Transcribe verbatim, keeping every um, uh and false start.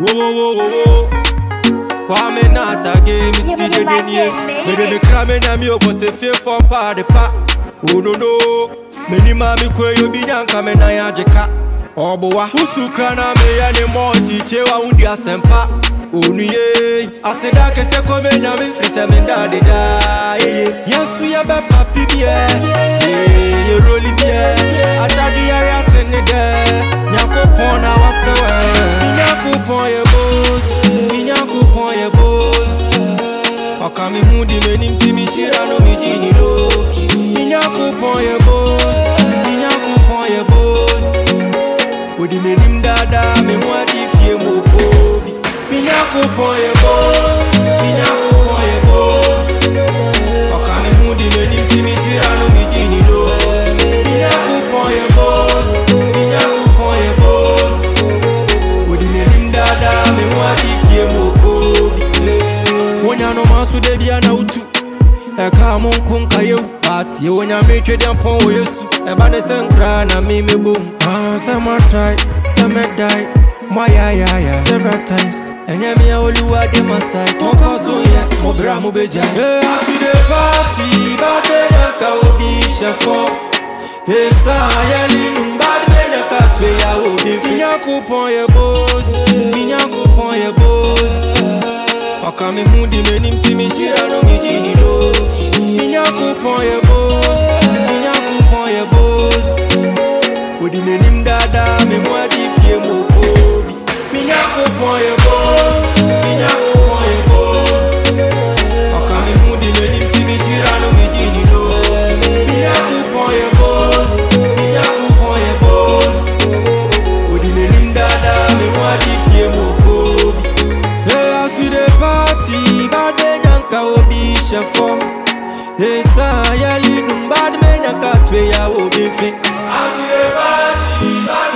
Whoa, whoa, whoa, whoa. Kwame Nata game, see the denye. Mede me krame na mi obo se fe fon pa de pa. Oh no no. Meni mami kwe yo binyanka me na ya jeka. Obowa usukra na me ya ne monti chewa undi asempa. Onu ye aseda kese kome na me frese me ndade ja. Yesu ya be papi biye. Ye roli biye. Atadi ya ratene de. Nyako pona wasewe. Nyako pon ye boss. Nyako pon ye boss. Okami hudi menim timi shira no mi jini loki. Nyako pon ye boss. Nyako pon ye boss. Odi menim dada me wadi fie mo kobi. Nyako pon ye boss. Nyako pon ye boss. Okami hudi menim timi shira no mi jini loki. Nyako pon ye boss. Nyako pon ye boss. Odi menim dada me wadi fie mo kobi. Wonya no masu de bia na utu. Eka mon kun kayo but ye wonya me twede pon wo Yesu. Eba ne senkra na me me bom. Ah, some I try, some I die. My ya ya ya several times. Enye me Oluwa de my side. Ton so yes, mo bra mo beja. Hey, as we dey party, bad me nyaka obi chefo. Hey, sa ya linu bad me nyaka twe ya obi fi. Nyako pon ye boss, nyako pon ye boss. Okami hudi menim timi shira no mi jini loki. Nyako pon ye boss, nyako pon ye boss. Odi menim dada me mwadi fie mo kobi. Nyako pon ye boss, nyako pon ye boss. Okami hudi menim timi shira no mi jini loki. Nyako pon ye boss, nyako pon ye boss. Odi menim dada me mwadi fie mo kobi. Hey, as we dey party, bad me nyanka obi chefo. Hey, sa ya linu bad me nyanka twe ya obi fi. As we dey party, bad